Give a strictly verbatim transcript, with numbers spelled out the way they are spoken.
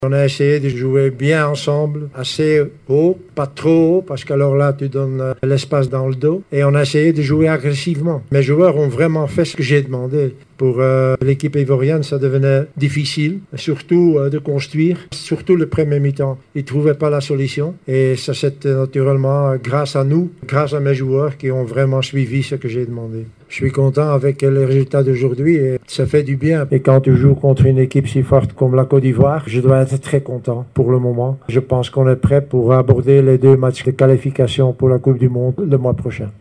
On a essayé de jouer bien ensemble, assez haut, pas trop haut, parce qu'alors là, tu donnes l'espace dans le dos. Et on a essayé de jouer agressivement. Mes joueurs ont vraiment fait ce que j'ai demandé. Pour euh, l'équipe ivorienne, ça devenait difficile, surtout euh, de construire, surtout le premier mi-temps. Ils ne trouvaient pas la solution. Et ça, c'était naturellement grâce à nous, grâce à mes joueurs qui ont vraiment suivi ce que j'ai demandé. Je suis content avec les résultats d'aujourd'hui et ça fait du bien. Et quand tu joues contre une équipe si forte comme la Côte d'Ivoire, je dois être très content pour le moment. Je pense qu'on est prêt pour aborder les deux matchs de qualification pour la Coupe du Monde le mois prochain.